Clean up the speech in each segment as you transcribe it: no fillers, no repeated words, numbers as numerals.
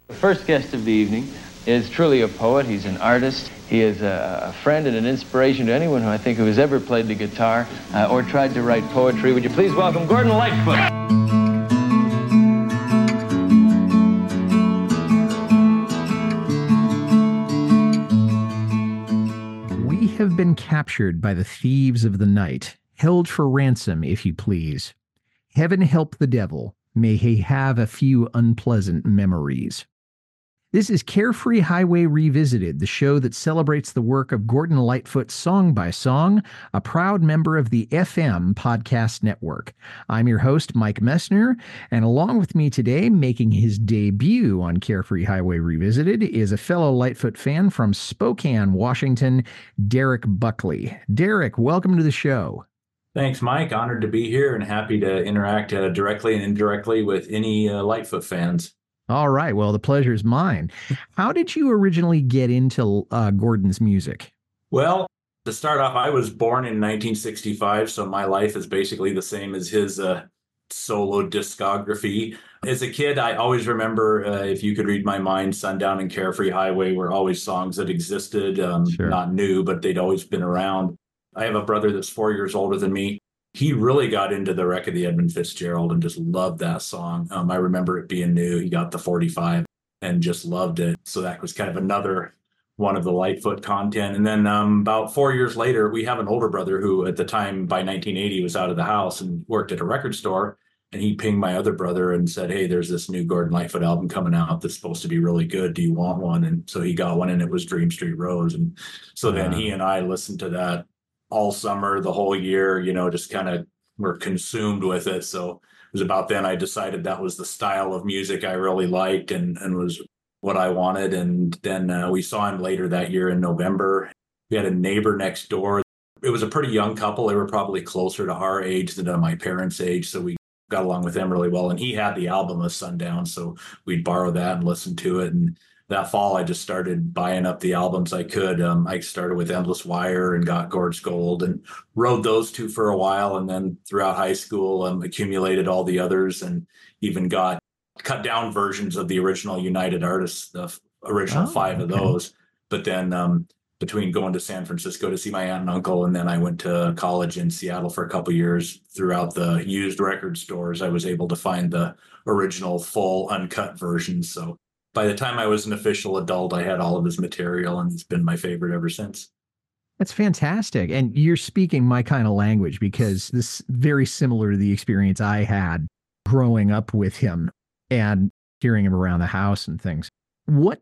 The first guest of the evening is truly a poet. He's an artist. He is a friend and an inspiration to anyone who has ever played the guitar or tried to write poetry. Would you please welcome Gordon Lightfoot? We have been captured by the thieves of the night, held for ransom, if you please. Heaven help the devil. May he have a few unpleasant memories. This is Carefree Highway Revisited, the show that celebrates the work of Gordon Lightfoot song by song, a proud member of the FM Podcast Network. I'm your host, Mike Messner, and along with me today, making his debut on Carefree Highway Revisited, is a fellow Lightfoot fan from Spokane, Washington, Derek Buckley. Derek, welcome to the show. Thanks, Mike. Honored to be here and happy to interact directly and indirectly with any Lightfoot fans. All right. Well, the pleasure is mine. How did you originally get into Gordon's music? Well, to start off, I was born in 1965, so my life is basically the same as his solo discography. As a kid, I always remember, if you could read my mind, Sundown and Carefree Highway were always songs that existed, Sure. Not new, but they'd always been around. I have a brother that's 4 years older than me. He really got into the Wreck of the Edmund Fitzgerald and just loved that song. I remember it being new. He got the 45 and just loved it. So that was kind of another one of the Lightfoot content. And then about 4 years later, we have an older brother who at the time, by 1980, was out of the house and worked at a record store. And he pinged my other brother and said, "Hey, there's this new Gordon Lightfoot album coming out that's supposed to be really good. Do you want one?" And so he got one, and it was Dream Street Rose. And so then he and I listened to that all summer, the whole year, just kind of were consumed with it. So it was about then I decided that was the style of music I really liked and was what I wanted. And then we saw him later that year in November. We had a neighbor next door. It was a pretty young couple. They were probably closer to our age than my parents' age. So we got along with them really well. And he had the album of Sundown. So we'd borrow that and listen to it. And that fall, I just started buying up the albums I could. I started with Endless Wire and got Gorgeous Gold and rode those two for a while. And then throughout high school, accumulated all the others and even got cut down versions of the original United Artists, the original five of those. But then between going to San Francisco to see my aunt and uncle, and then I went to college in Seattle for a couple of years, throughout the used record stores, I was able to find the original full uncut versions. So by the time I was an official adult, I had all of his material, and it's been my favorite ever since. That's fantastic. And you're speaking my kind of language, because this is very similar to the experience I had growing up with him and hearing him around the house and things. What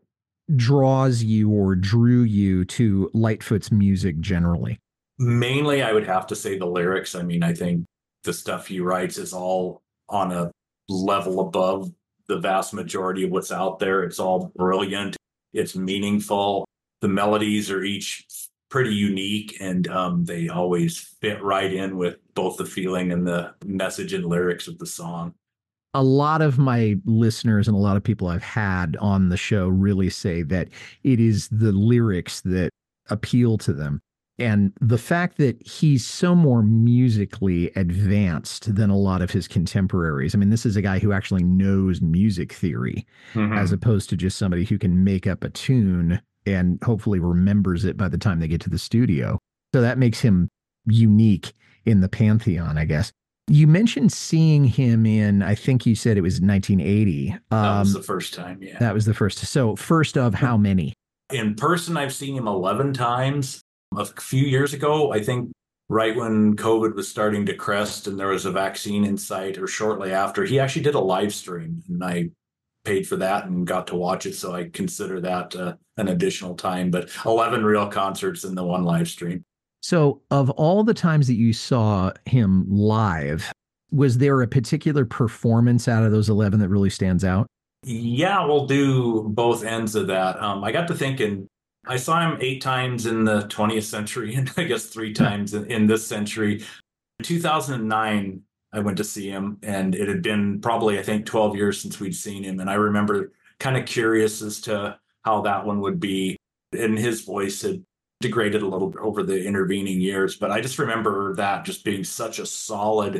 draws you or drew you to Lightfoot's music generally? Mainly, I would have to say the lyrics. I mean, I think the stuff he writes is all on a level above the vast majority of what's out there. It's all brilliant. It's meaningful. The melodies are each pretty unique, and they always fit right in with both the feeling and the message and lyrics of the song. A lot of my listeners and a lot of people I've had on the show really say that it is the lyrics that appeal to them. And the fact that he's so more musically advanced than a lot of his contemporaries. I mean, this is a guy who actually knows music theory, as opposed to just somebody who can make up a tune and hopefully remembers it by the time they get to the studio. So that makes him unique in the pantheon, I guess. You mentioned seeing him in, I think you said it was 1980. That was the first time, yeah. That was the first. So first of how many? In person, I've seen him 11 times. A few years ago, I think right when COVID was starting to crest and there was a vaccine in sight, or shortly after, he actually did a live stream, and I paid for that and got to watch it. So I consider that an additional time, but 11 real concerts and the one live stream. So of all the times that you saw him live, was there a particular performance out of those 11 that really stands out? Yeah, we'll do both ends of that. I got to thinking, I saw him 8 times in the 20th century and I guess 3 times in this century. In 2009, I went to see him, and it had been probably, I think, 12 years since we'd seen him. And I remember kind of curious as to how that one would be. And his voice had degraded a little over the intervening years. But I just remember that just being such a solid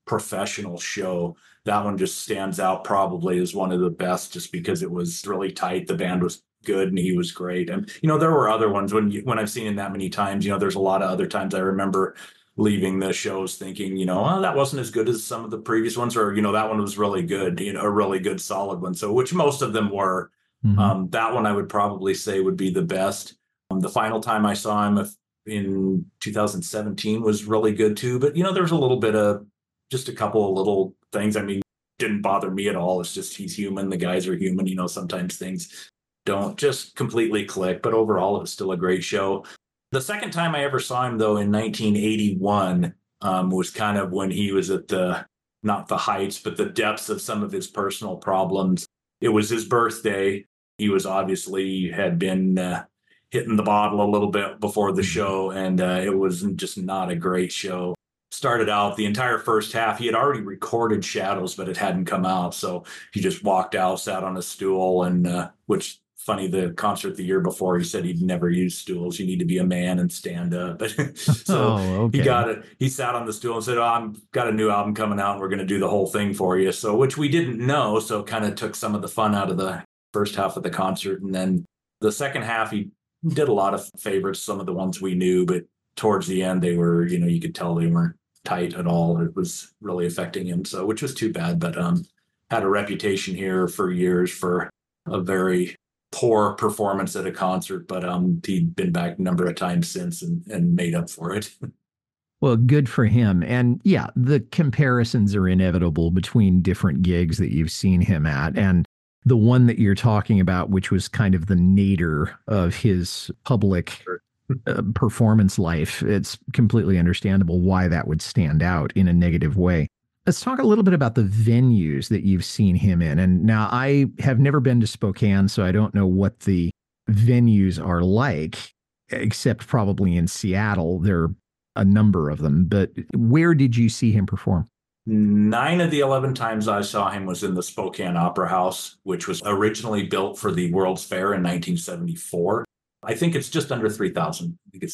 professional show. That one just stands out probably as one of the best, just because it was really tight. The band was good and he was great. And, there were other ones when I've seen him that many times, there's a lot of other times I remember leaving the shows thinking, oh, that wasn't as good as some of the previous ones, or, that one was really good, a really good solid one. So, which most of them were. Mm-hmm. That one I would probably say would be the best. The final time I saw him in 2017 was really good too. But, there was a little bit of just a couple of little things. I mean, didn't bother me at all. It's just he's human. The guys are human. Sometimes things don't just completely click. But overall, it was still a great show. The second time I ever saw him, though, in 1981, was kind of when he was at not the heights, but the depths of some of his personal problems. It was his birthday. He was obviously had been hitting the bottle a little bit before the show, and it was just not a great show. Started out the entire first half. He had already recorded Shadows, but it hadn't come out. So he just walked out, sat on a stool, and which funny, the concert the year before, he said he'd never use stools. You need to be a man and stand up. So okay. He sat on the stool and said, I've got a new album coming out and we're going to do the whole thing for you. So, which we didn't know. So kind of took some of the fun out of the first half of the concert. And then the second half, he did a lot of favorites, some of the ones we knew, but towards the end, they were, you could tell they weren't tight at all. It was really affecting him. So, which was too bad, but had a reputation here for years for a very poor performance at a concert, but he'd been back a number of times since and made up for it. Well, good for him. And yeah, the comparisons are inevitable between different gigs that you've seen him at. And the one that you're talking about, which was kind of the nadir of his public performance life, it's completely understandable why that would stand out in a negative way. Let's talk a little bit about the venues that you've seen him in. And now I have never been to Spokane, so I don't know what the venues are like, except probably in Seattle. There are a number of them. But where did you see him perform? 9 of the 11 times I saw him was in the Spokane Opera House, which was originally built for the World's Fair in 1974. I think it's just under 3,000. I think it's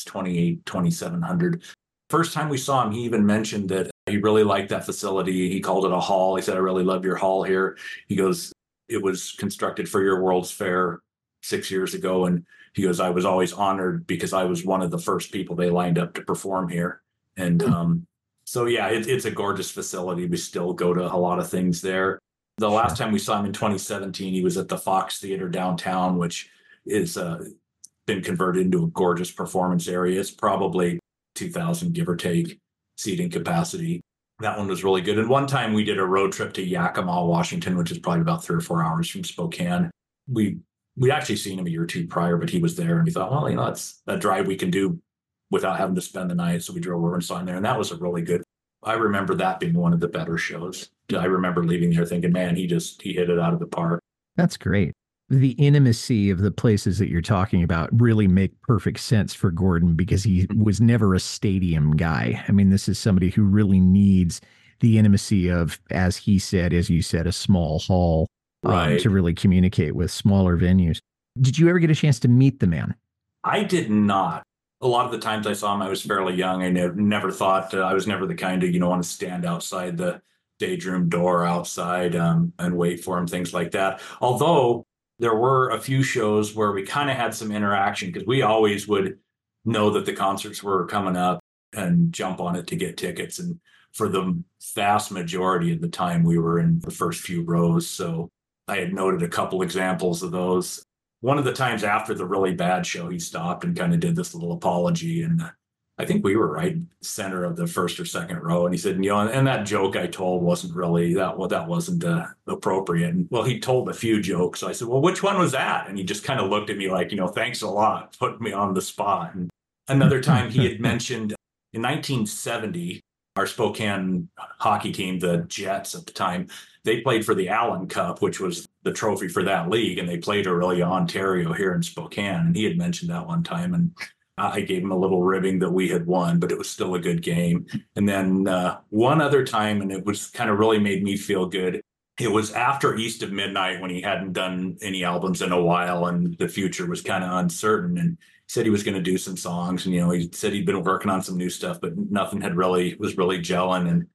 2,700. First time we saw him, he even mentioned that he really liked that facility. He called it a hall. He said, I really love your hall here. He goes, it was constructed for your World's Fair 6 years ago. And he goes, I was always honored because I was one of the first people they lined up to perform here. And so, yeah, it's a gorgeous facility. We still go to a lot of things there. The last time we saw him in 2017, he was at the Fox Theater downtown, which is been converted into a gorgeous performance area. It's probably 2,000, give or take, seating capacity. That one was really good. And one time we did a road trip to Yakima, Washington, which is probably about 3 or 4 hours from Spokane. We'd actually seen him a year or two prior, but he was there, and we thought, well, that's a drive we can do without having to spend the night. So we drove over and saw him there, and that was a really good. I remember that being one of the better shows. I remember leaving there thinking, man, he hit it out of the park. That's great. The intimacy of the places that you're talking about really make perfect sense for Gordon, because he was never a stadium guy. I mean, this is somebody who really needs the intimacy of, as he said, as you said, a small hall, right, to really communicate with smaller venues. Did you ever get a chance to meet the man? I did not. A lot of the times I saw him, I was fairly young. I never thought I was never the kind to, want to stand outside the stage room door outside and wait for him, things like that. Although there were a few shows where we kind of had some interaction, because we always would know that the concerts were coming up and jump on it to get tickets. And for the vast majority of the time, we were in the first few rows. So I had noted a couple examples of those. One of the times after the really bad show, he stopped and kind of did this little apology. And I think we were right center of the first or second row. And he said, and that joke I told wasn't really, that wasn't appropriate. And well, he told a few jokes. So I said, well, which one was that? And he just kind of looked at me like, thanks a lot, put me on the spot. And another time he had mentioned in 1970, our Spokane hockey team, the Jets at the time, they played for the Allen Cup, which was the trophy for that league. And they played Orillia, Ontario here in Spokane. And he had mentioned that one time. And I gave him a little ribbing that we had won, but it was still a good game. And then one other time, and it was kind of really made me feel good. It was after East of Midnight, when he hadn't done any albums in a while and the future was kind of uncertain. And he said he was going to do some songs. And, he said he'd been working on some new stuff, but nothing was really gelling. And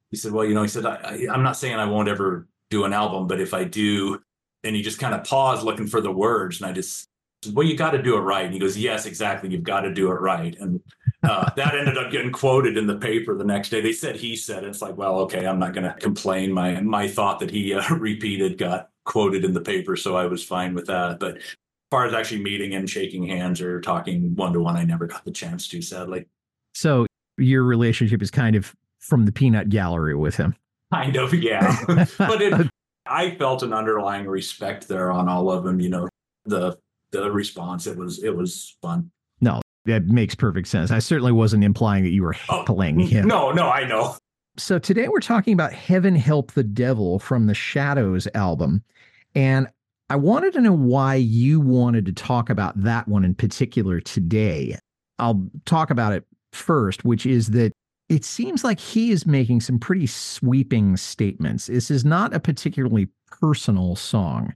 he said, well, he said, I'm not saying I won't ever do an album, but if I do, and he just kind of paused looking for the words. And I just said, well, you got to do it right. And he goes, yes, exactly. You've got to do it right. And that ended up getting quoted in the paper the next day. They said he said it. It's like, well, okay, I'm not going to complain. My thought that he repeated got quoted in the paper, so I was fine with that. But as far as actually meeting him, shaking hands, or talking one-to-one, I never got the chance to, sadly. So your relationship is kind of from the peanut gallery with him. Kind of, yeah. But I felt an underlying respect there on all of them. The response, it was fun. No, that makes perfect sense. I certainly wasn't implying that you were heckling him. No, I know. So today we're talking about Heaven Help the Devil from the Shadows album. And I wanted to know why you wanted to talk about that one in particular today. I'll talk about it first, which is that it seems like he is making some pretty sweeping statements. This is not a particularly personal song.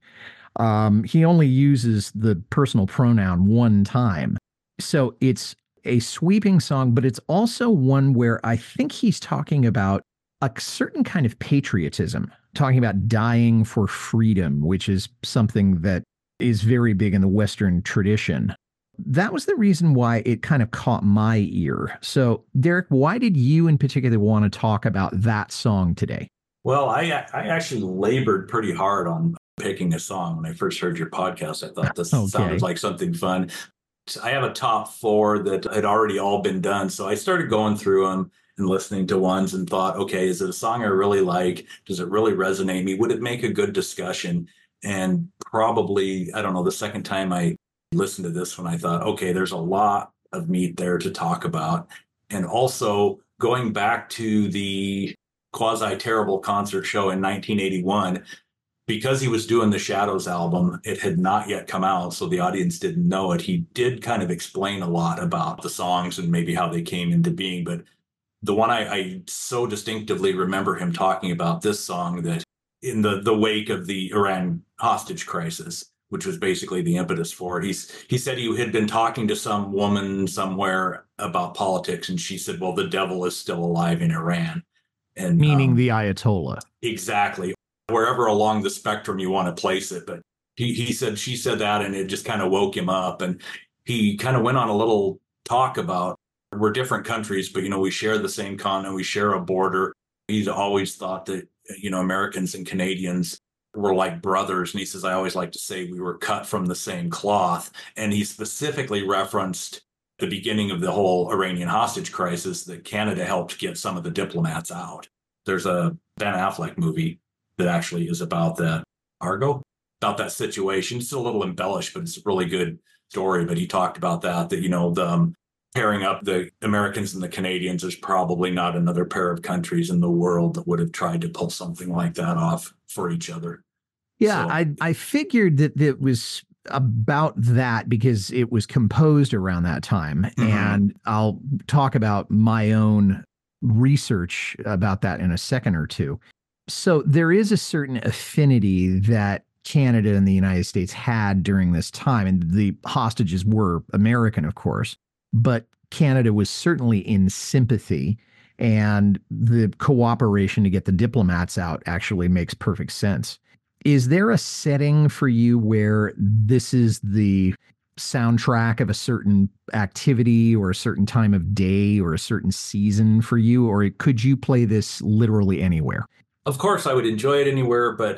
He only uses the personal pronoun one time. So it's a sweeping song, but it's also one where I think he's talking about a certain kind of patriotism, talking about dying for freedom, which is something that is very big in the Western tradition. That was the reason why it kind of caught my ear. So, Derek, why did you in particular want to talk about that song today? Well, I actually labored pretty hard on picking a song when I first heard your podcast. I thought this sounded like something fun. I have a top 4 that had already all been done. So I started going through them and listening to ones and thought, okay, is it a song I really like? Does it really resonate me? Would it make a good discussion? And probably, I don't know, the second time I listened to this one, I thought, okay, there's a lot of meat there to talk about. And also going back to the Quasi-Terrible concert show in 1981, because he was doing the Shadows album, it had not yet come out, so the audience didn't know it. He did kind of explain a lot about the songs and maybe how they came into being. But the one I so distinctively remember him talking about this song, that in the wake of the Iran hostage crisis, which was basically the impetus for it, he said he had been talking to some woman somewhere about politics, and she said, well, the devil is still alive in Iran. And meaning the Ayatollah. Exactly. Wherever along the spectrum you want to place it. But she said that, and it just kind of woke him up. And he kind of went on a little talk about, we're different countries, but, we share the same continent, we share a border. He's always thought that, Americans and Canadians were like brothers. And he says, I always like to say we were cut from the same cloth. And he specifically referenced the beginning of the whole Iranian hostage crisis, that Canada helped get some of the diplomats out. There's a Ben Affleck movie that actually is about that, Argo, about that situation. It's a little embellished, but it's a really good story. But he talked about that the pairing up the Americans and the Canadians, there's probably not another pair of countries in the world that would have tried to pull something like that off for each other. Yeah, so I figured that it was about that because it was composed around that time. Mm-hmm. And I'll talk about my own research about that in a second or two. So there is a certain affinity that Canada and the United States had during this time. And the hostages were American, of course, but Canada was certainly in sympathy. And the cooperation to get the diplomats out actually makes perfect sense. Is there a setting for you where this is the soundtrack of a certain activity or a certain time of day or a certain season for you? Or could you play this literally anywhere? Of course, I would enjoy it anywhere, but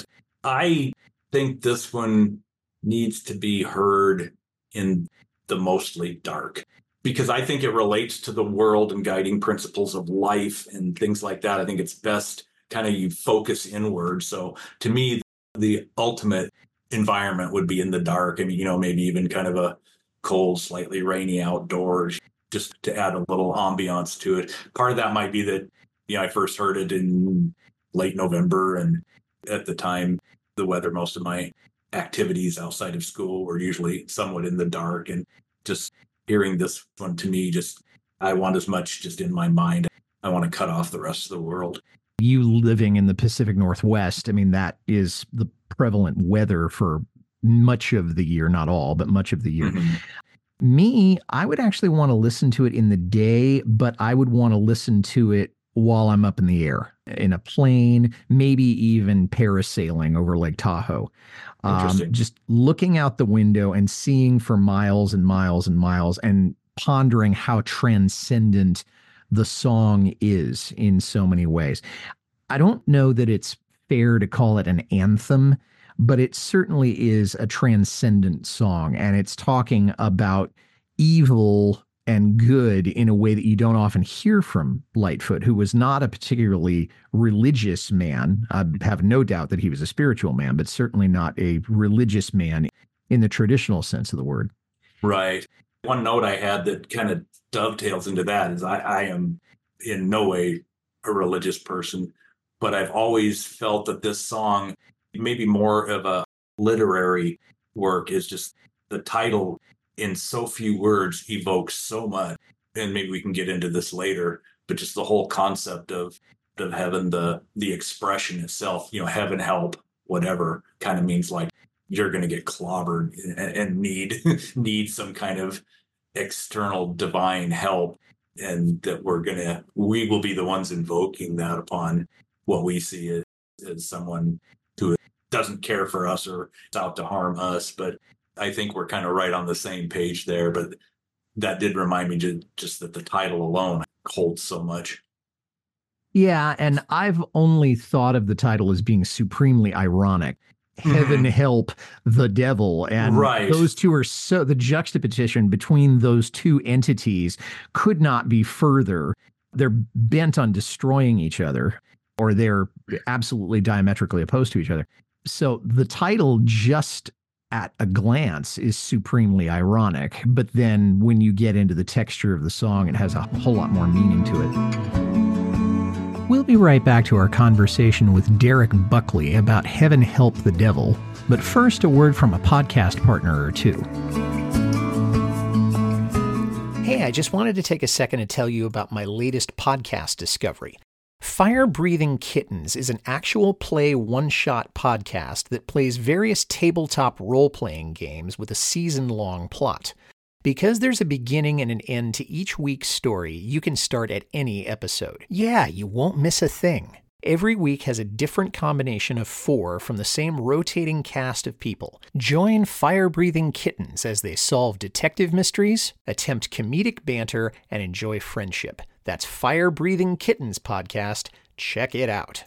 I think this one needs to be heard in the mostly dark, because I think it relates to the world and guiding principles of life and things like that. I think it's best kind of you focus inward. So to me, the ultimate environment would be in the dark. I mean, maybe even kind of a cold, slightly rainy outdoors, just to add a little ambiance to it. Part of that might be that, I first heard it in late November. And at the time, the weather, most of my activities outside of school were usually somewhat in the dark. And just hearing this one, to me, I want as much just in my mind. I want to cut off the rest of the world. You living in the Pacific Northwest, I mean, that is the prevalent weather for much of the year, not all, but much of the year. Mm-hmm. Me, I would actually want to listen to it in the day, but I would want to listen to it while I'm up in the air. in a plane, maybe even parasailing over Lake Tahoe. Interesting. Just looking out the window and seeing for miles and miles and miles and pondering how transcendent the song is in so many ways. I don't know that it's fair to call it an anthem, but it certainly is a transcendent song, and it's talking about evil and good in a way that you don't often hear from Lightfoot, who was not a particularly religious man. I have no doubt that he was a spiritual man, but certainly not a religious man in the traditional sense of the word. Right. One note I had that kind of dovetails into that is I am in no way a religious person, but I've always felt that this song, maybe more of a literary work, is just the title in so few words evokes so much. And maybe we can get into this later, but just the whole concept of heaven, the expression itself, heaven help, whatever, kind of means like you're going to get clobbered and need some kind of external divine help, and that we will be the ones invoking that upon what we see as someone who doesn't care for us or is out to harm us. But I think we're kind of right on the same page there. But that did remind me just that the title alone holds so much. Yeah, and I've only thought of the title as being supremely ironic. Heaven help the devil. And right. Those two are the juxtaposition between those two entities could not be further. They're bent on destroying each other, or they're absolutely diametrically opposed to each other. So the title just at a glance is supremely ironic. But then when you get into the texture of the song, it has a whole lot more meaning to it. We'll be right back to our conversation with Derek Buckley about Heaven Help the Devil. But first, a word from a podcast partner or two. Hey, I just wanted to take a second to tell you about my latest podcast discovery. Fire Breathing Kittens is an actual play one-shot podcast that plays various tabletop role-playing games with a season-long plot. Because there's a beginning and an end to each week's story, you can start at any episode. Yeah, you won't miss a thing. Every week has a different combination of 4 from the same rotating cast of people. Join Fire Breathing Kittens as they solve detective mysteries, attempt comedic banter, and enjoy friendship. That's Fire Breathing Kittens podcast. Check it out.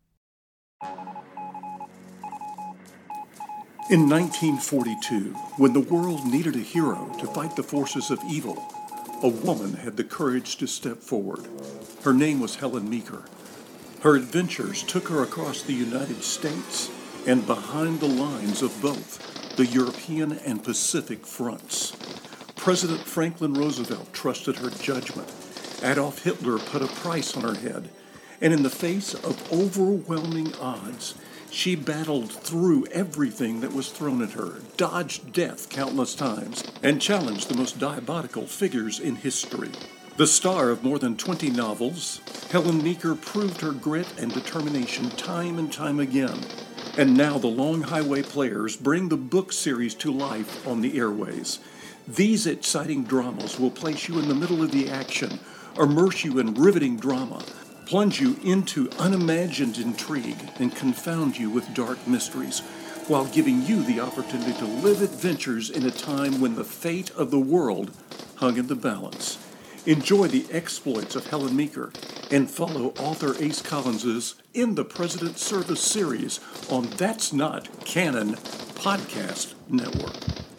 In 1942, when the world needed a hero to fight the forces of evil, a woman had the courage to step forward. Her name was Helen Meeker. Her adventures took her across the United States and behind the lines of both the European and Pacific fronts. President Franklin Roosevelt trusted her judgment. Adolf Hitler put a price on her head. And in the face of overwhelming odds, she battled through everything that was thrown at her, dodged death countless times, and challenged the most diabolical figures in history. The star of more than 20 novels, Helen Meeker proved her grit and determination time and time again. And now the Long Highway Players bring the book series to life on the airways. These exciting dramas will place you in the middle of the action, immerse you in riveting drama, plunge you into unimagined intrigue, and confound you with dark mysteries, while giving you the opportunity to live adventures in a time when the fate of the world hung in the balance. Enjoy the exploits of Helen Meeker and follow author Ace Collins's In the President's Service series on That's Not Canon Podcast Network.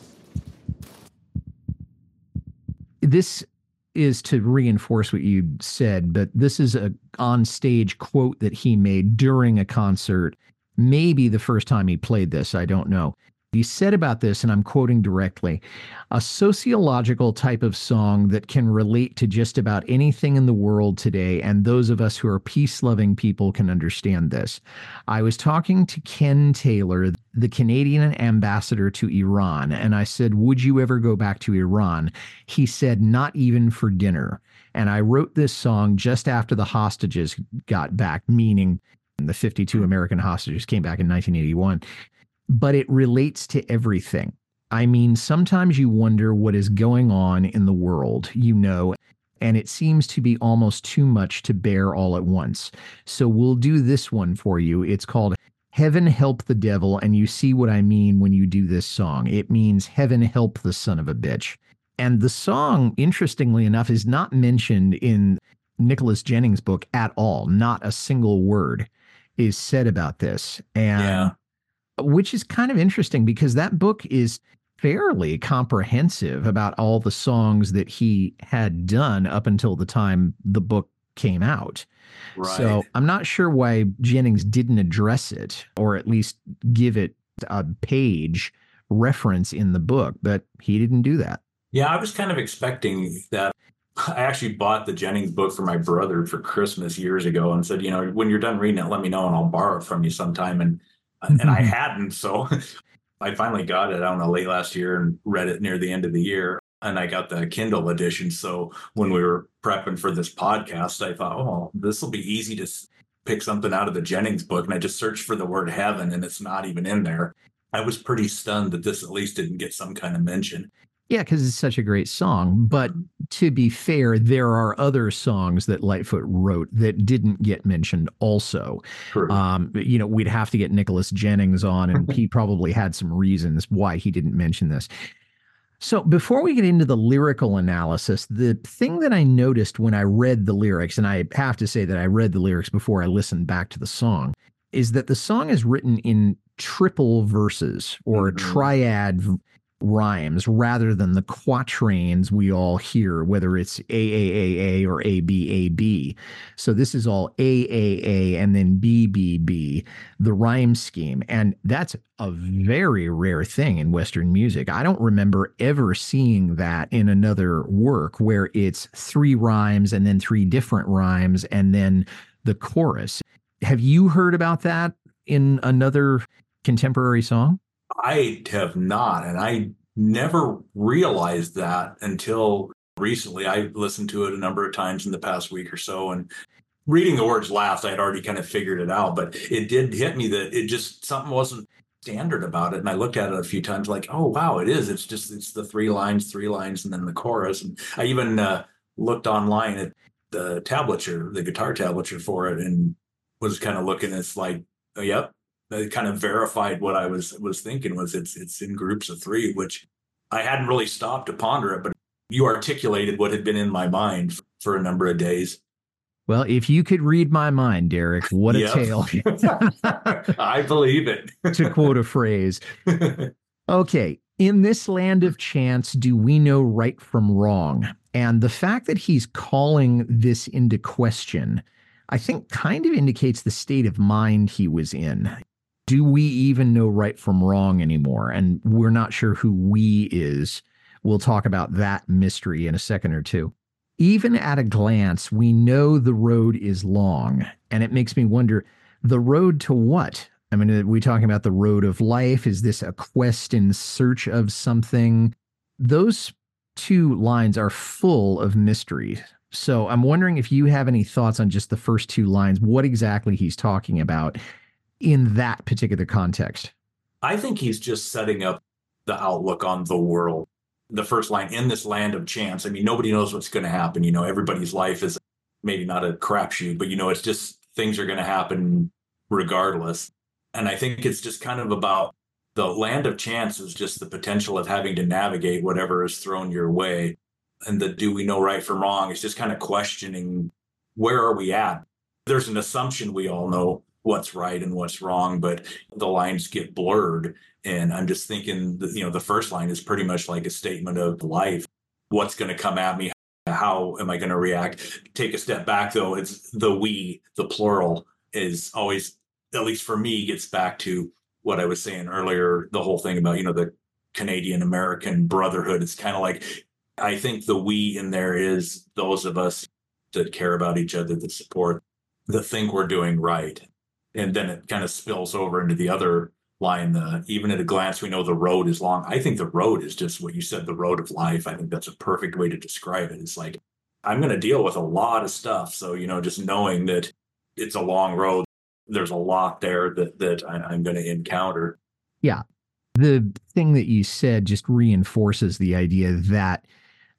This is to reinforce what you said, but this is a on-stage quote that he made during a concert, maybe the first time he played this, I don't know. He said about this, and I'm quoting directly, "A sociological type of song that can relate to just about anything in the world today, and those of us who are peace-loving people can understand this. I was talking to Ken Taylor, the Canadian ambassador to Iran, and I said, 'Would you ever go back to Iran?' He said, 'Not even for dinner.' And I wrote this song just after the hostages got back," meaning the 52 American hostages came back in 1981. "But it relates to everything. I mean, sometimes you wonder what is going on in the world, and it seems to be almost too much to bear all at once. So we'll do this one for you. It's called Heaven Help the Devil, and you see what I mean when you do this song. It means Heaven Help the Son of a Bitch. And the song, interestingly enough, is not mentioned in Nicholas Jennings' book at all. Not a single word is said about this. And which is kind of interesting because that book is fairly comprehensive about all the songs that he had done up until the time the book came out. Right. So I'm not sure why Jennings didn't address it or at least give it a page reference in the book, but he didn't do that. Yeah, I was kind of expecting that. I actually bought the Jennings book for my brother for Christmas years ago and said, when you're done reading it, let me know and I'll borrow it from you sometime. And I hadn't. So I finally got it, I don't know, late last year and read it near the end of the year. And I got the Kindle edition. So when we were prepping for this podcast, I thought, oh, this will be easy to pick something out of the Jennings book. And I just searched for the word heaven and it's not even in there. I was pretty stunned that this at least didn't get some kind of mention. Yeah, because it's such a great song. But to be fair, there are other songs that Lightfoot wrote that didn't get mentioned also. True. We'd have to get Nicholas Jennings on, and he probably had some reasons why he didn't mention this. So before we get into the lyrical analysis, the thing that I noticed when I read the lyrics, and I have to say that I read the lyrics before I listened back to the song, is that the song is written in triple verses or triad rhymes rather than the quatrains we all hear, whether it's AAAA or ABAB. So this is all AAA and then BBB, the rhyme scheme. And that's a very rare thing in Western music. I don't remember ever seeing that in another work where it's 3 rhymes and then 3 different rhymes and then the chorus. Have you heard about that in another contemporary song? I have not, and I never realized that until recently. I listened to it a number of times in the past week or so, and reading the words last, I had already kind of figured it out, but it did hit me that it just, something wasn't standard about it. And I looked at it a few times like, oh, wow, it is. It's the 3 lines, and then the chorus. And I even looked online at the tablature, the guitar tablature for it, and was kind of looking, it's like, oh, yep. It kind of verified what I was thinking was it's in groups of 3, which I hadn't really stopped to ponder it, but you articulated what had been in my mind for a number of days. Well, if you could read my mind, Derek, what a tale. I believe it. To quote a phrase. Okay. In this land of chance, do we know right from wrong? And the fact that he's calling this into question, I think kind of indicates the state of mind he was in. Do we even know right from wrong anymore? And we're not sure who we is. We'll talk about that mystery in a second or two. Even at a glance, we know the road is long. And it makes me wonder, the road to what? I mean, are we talking about the road of life? Is this a quest in search of something? Those 2 lines are full of mystery. So I'm wondering if you have any thoughts on just the first 2 lines, what exactly he's talking about in that particular context. I think he's just setting up the outlook on the world. The first line, in this land of chance. I mean, nobody knows what's going to happen. Everybody's life is maybe not a crapshoot, but, it's just things are going to happen regardless. And I think it's just kind of about the land of chance is just the potential of having to navigate whatever is thrown your way. And the do we know right from wrong? It's just kind of questioning, where are we at? There's an assumption we all know what's right and what's wrong, but the lines get blurred. And I'm just thinking that, the first line is pretty much like a statement of life. What's going to come at me? How am I going to react? Take a step back, though. It's the we, the plural, is always, at least for me, gets back to what I was saying earlier, the whole thing about, the Canadian-American brotherhood. It's kind of like, I think the we in there is those of us that care about each other, that support, that think we're doing right. And then it kind of spills over into the other line, even at a glance, we know the road is long. I think the road is just what you said, the road of life. I think that's a perfect way to describe it. It's like, I'm going to deal with a lot of stuff. So, just knowing that it's a long road, there's a lot there that I'm going to encounter. Yeah. The thing that you said just reinforces the idea that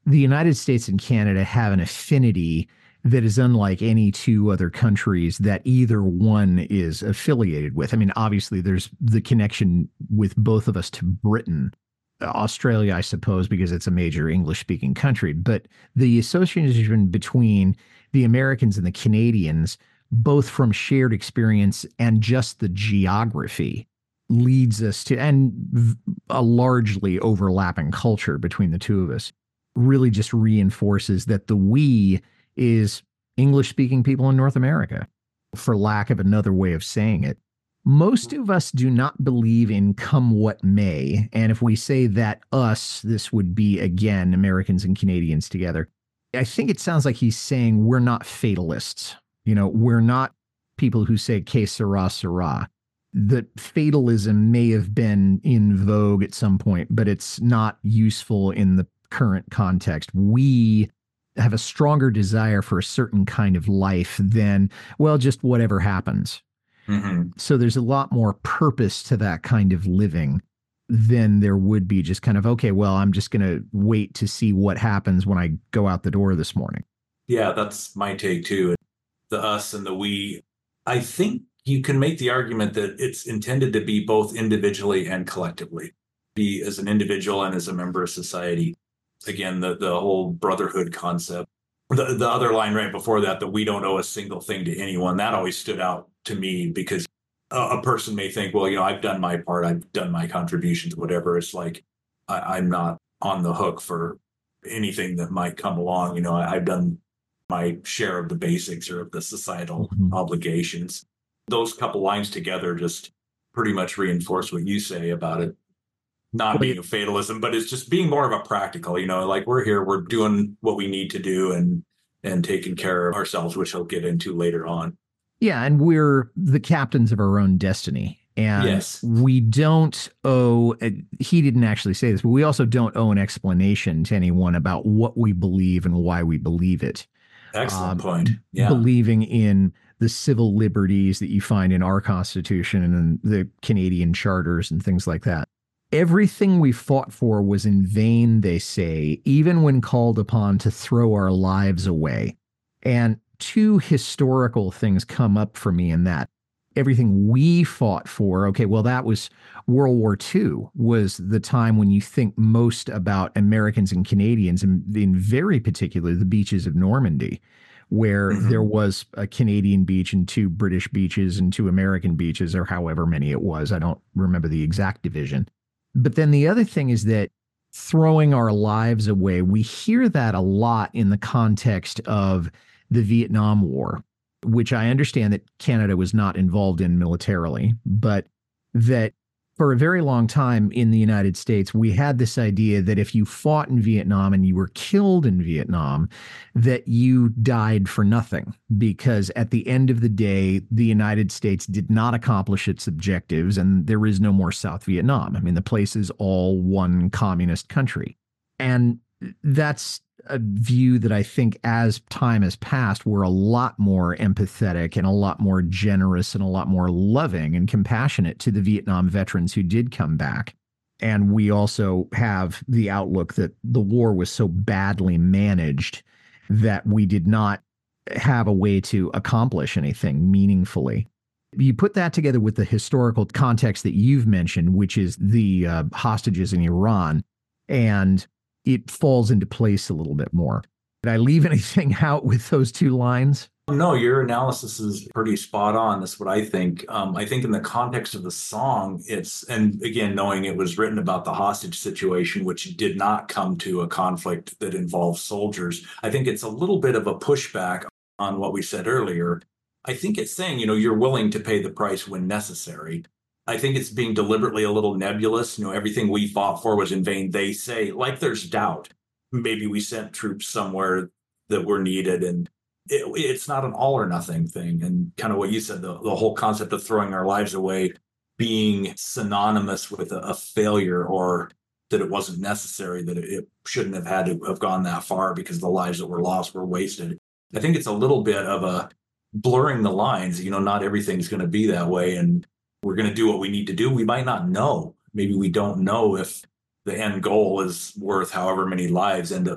the United States and Canada have an affinity that is unlike any two other countries that either one is affiliated with. I mean, obviously, there's the connection with both of us to Britain, Australia, I suppose, because it's a major English-speaking country. But the association between the Americans and the Canadians, both from shared experience and just the geography, leads us to, and a largely overlapping culture between the two of us, really just reinforces that the we is English-speaking people in North America, for lack of another way of saying it. Most of us do not believe in come what may. And if we say that us, this would be, again, Americans and Canadians together. I think it sounds like he's saying we're not fatalists. We're not people who say que sera, sera. That fatalism may have been in vogue at some point, but it's not useful in the current context. We have a stronger desire for a certain kind of life than, well, just whatever happens. Mm-hmm. So there's a lot more purpose to that kind of living than there would be just kind of, okay, well, I'm just going to wait to see what happens when I go out the door this morning. Yeah, that's my take too. The us and the we. I think you can make the argument that it's intended to be both individually and collectively, be as an individual and as a member of society. Again, the whole brotherhood concept. The other line right before that we don't owe a single thing to anyone, that always stood out to me, because a person may think, well, I've done my part, I've done my contributions, whatever. It's like, I'm not on the hook for anything that might come along. I've done my share of the basics or of the societal obligations. Those couple lines together just pretty much reinforce what you say about it not being a fatalism, but it's just being more of a practical, like we're here, we're doing what we need to do and taking care of ourselves, which I'll get into later on. Yeah, and we're the captains of our own destiny. And yes, we don't owe, he didn't actually say this, but we also don't owe an explanation to anyone about what we believe and why we believe it. Excellent point. Yeah. Believing in the civil liberties that you find in our Constitution and in the Canadian charters and things like that. Everything we fought for was in vain, they say, even when called upon to throw our lives away. And two historical things come up for me in that. Everything we fought for, okay, well, that was World War II, was the time when you think most about Americans and Canadians, and in very particular, the beaches of Normandy, where there was a Canadian beach and two British beaches and two American beaches, or however many it was. I don't remember the exact division. But then the other thing is that throwing our lives away, we hear that a lot in the context of the Vietnam War, which I understand that Canada was not involved in militarily, but that for a very long time in the United States, we had this idea that if you fought in Vietnam and you were killed in Vietnam, that you died for nothing, because at the end of the day, the United States did not accomplish its objectives and there is no more South Vietnam. I mean, the place is all one communist country. And that's a view that I think as time has passed, we're a lot more empathetic and a lot more generous and a lot more loving and compassionate to the Vietnam veterans who did come back. And we also have the outlook that the war was so badly managed that we did not have a way to accomplish anything meaningfully. You put that together with the historical context that you've mentioned, which is the hostages in Iran, and it falls into place a little bit more. Did I leave anything out with those two lines? No, your analysis is pretty spot on. That's what I think. I think in the context of the song, and again, knowing it was written about the hostage situation, which did not come to a conflict that involved soldiers, I think it's a little bit of a pushback on what we said earlier. I think it's saying, you're willing to pay the price when necessary. I think it's being deliberately a little nebulous. Everything we fought for was in vain. They say, like there's doubt. Maybe we sent troops somewhere that were needed, and it's not an all or nothing thing. And kind of what you said, the whole concept of throwing our lives away being synonymous with a failure, or that it wasn't necessary, that it shouldn't have had to have gone that far because the lives that were lost were wasted. I think it's a little bit of a blurring the lines. Not everything's going to be that way, and we're going to do what we need to do. We might not know. Maybe we don't know if the end goal is worth however many lives end up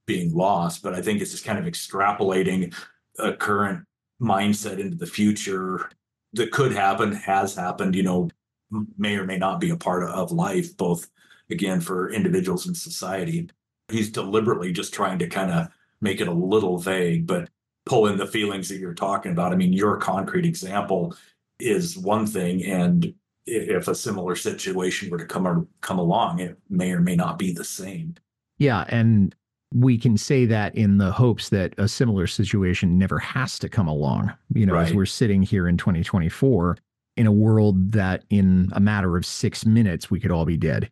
being lost, but I think it's just kind of extrapolating a current mindset into the future that could happen, has happened, may or may not be a part of life, both again for individuals and society. He's deliberately just trying to kind of make it a little vague, but pull in the feelings that you're talking about. I mean, your concrete example is one thing, and if a similar situation were to come along, it may or may not be the same. Yeah, and we can say that in the hopes that a similar situation never has to come along. Right. As we're sitting here in 2024 in a world that in a matter of 6 minutes we could all be dead,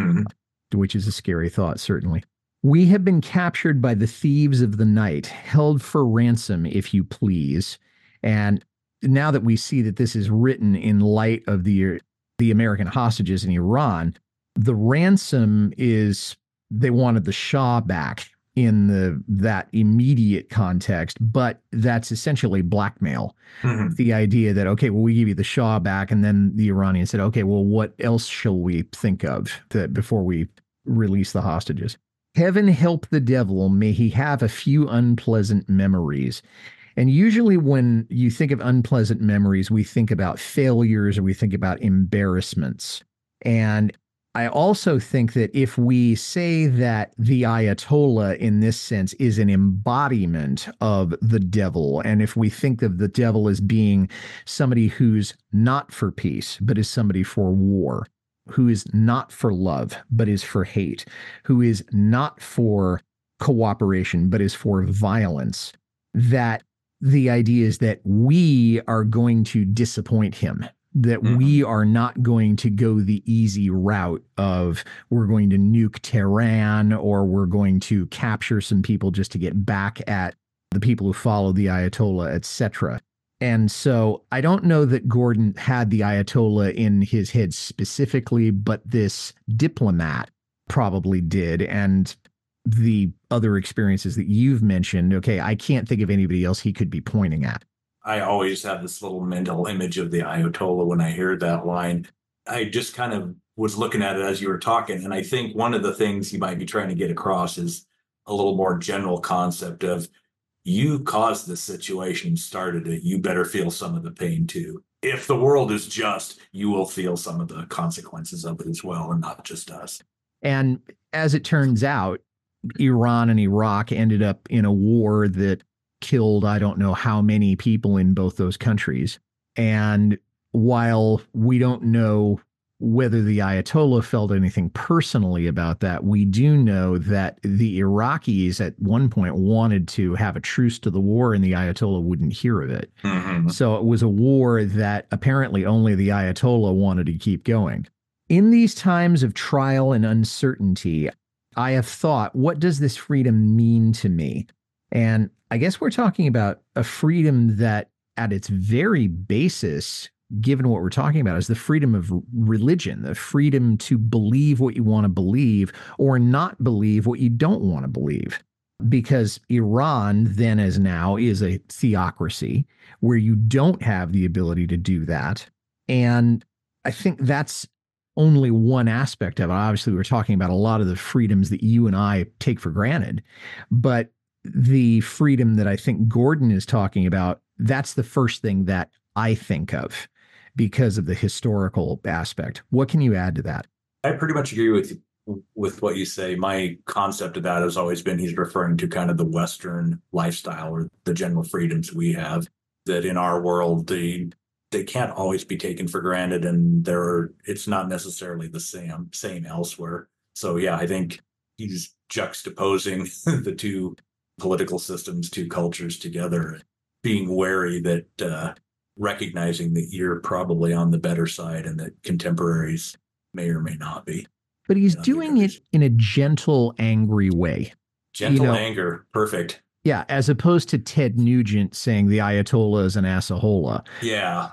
which is a scary thought, certainly. We have been captured by the thieves of the night, held for ransom, if you please. And now that we see that this is written in light of the American hostages in Iran, the ransom is they wanted the Shah back in that immediate context, but that's essentially blackmail. The idea that, okay, well, we give you the Shah back, and then the Iranians said, okay, well, what else shall we think of before we release the hostages? Heaven help the devil, may he have a few unpleasant memories. And usually when you think of unpleasant memories, we think about failures or we think about embarrassments. And I also think that if we say that the Ayatollah in this sense is an embodiment of the devil, and if we think of the devil as being somebody who's not for peace, but is somebody for war, who is not for love, but is for hate, who is not for cooperation, but is for violence, that the idea is that we are going to disappoint him, that we are not going to go the easy route of we're going to nuke Tehran or we're going to capture some people just to get back at the people who follow the Ayatollah, etc. And so I don't know that Gordon had the Ayatollah in his head specifically, but this diplomat probably did. And the other experiences that you've mentioned, okay, I can't think of anybody else he could be pointing at. I always have this little mental image of the Ayatollah when I hear that line. I just kind of was looking at it as you were talking, and I think one of the things you might be trying to get across is a little more general concept of you caused this situation, started it, you better feel some of the pain too. If the world is just, you will feel some of the consequences of it as well, and not just us. And as it turns out, Iran and Iraq ended up in a war that killed I don't know how many people in both those countries. And while we don't know whether the Ayatollah felt anything personally about that, we do know that the Iraqis at one point wanted to have a truce to the war, and the Ayatollah wouldn't hear of it. So it was a war that apparently only the Ayatollah wanted to keep going. In these times of trial and uncertainty, I have thought, what does this freedom mean to me? And I guess we're talking about a freedom that at its very basis, given what we're talking about, is the freedom of religion, the freedom to believe what you want to believe or not believe what you don't want to believe. Because Iran, then as now, is a theocracy where you don't have the ability to do that. And I think that's only one aspect of it. Obviously, we're talking about a lot of the freedoms that you and I take for granted. But the freedom that I think Gordon is talking about, that's the first thing that I think of because of the historical aspect. What can you add to that? I pretty much agree with what you say. My concept of that has always been he's referring to kind of the Western lifestyle or the general freedoms we have, that in our world, they can't always be taken for granted, and it's not necessarily the same elsewhere. So yeah, I think he's juxtaposing the two political systems, two cultures together, being wary that recognizing that you're probably on the better side and that contemporaries may or may not be. But he's doing it in a gentle, angry way. Gentle anger. Perfect. Yeah, as opposed to Ted Nugent saying the Ayatollah is an assahola. Yeah.